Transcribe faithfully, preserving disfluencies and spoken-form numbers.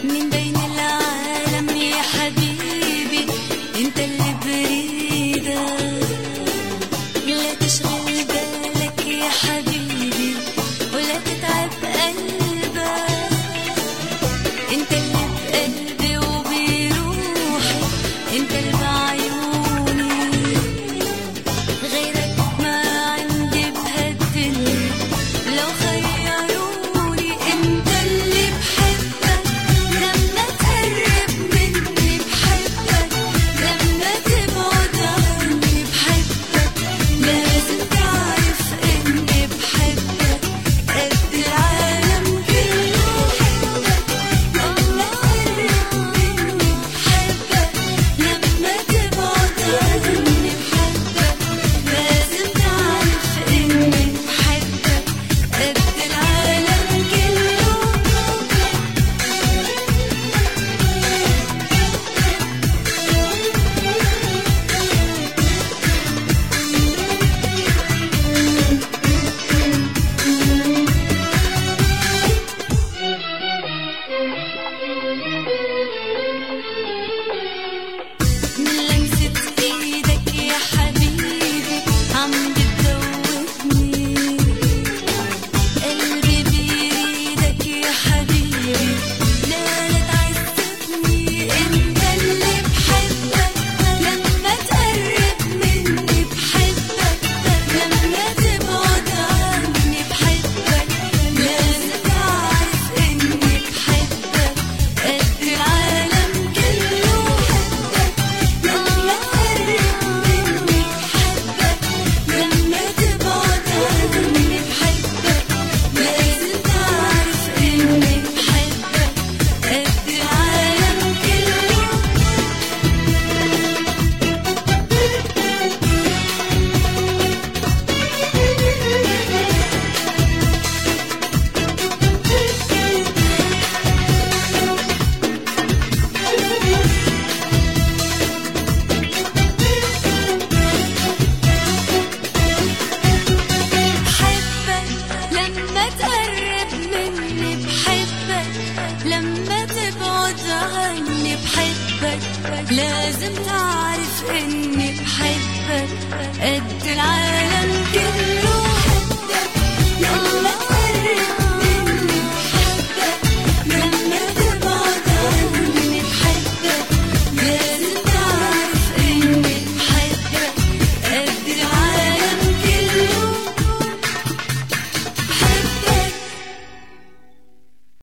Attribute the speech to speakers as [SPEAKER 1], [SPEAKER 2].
[SPEAKER 1] من بين العالم يا حبيبي انت اللي بريدة، لا تشغل بالك يا حبيبي ولا تتعب قلبك، انت اللي بقلبي وبروحي، انت اللي بعيوني، غيرك ما عندي بهالدنيا لو خيروني. انت اللي بحبك لما تقرب مني، بحبك لما تبعد عني، بحبك لازم تعرف اني بحبك قد العالم كله، بحبك لما تقرب مني، بحبك لما تبعد عني، بحبك لازم تعرف اني بحبك قد العالم كله. من لمسة ايدك يا حبيبي عم بتذوبني، قلبي بيريدك يا حبيبي لا لا تعذبني. انت اللي بحبك لما تقرب مني، بحبك لما تبعد عني، بحبك لازم تعرف اني بحبك قد العالم كله، بحبك لما تقرب مني، بحبك لما تبعد عني، بحبك لازم تعرف اني بحبك قد العالم كله. بحبك لما تقرب مني، بحبك لما تبعد عني، بحبك لازم تعرف اني بحبك قد العالم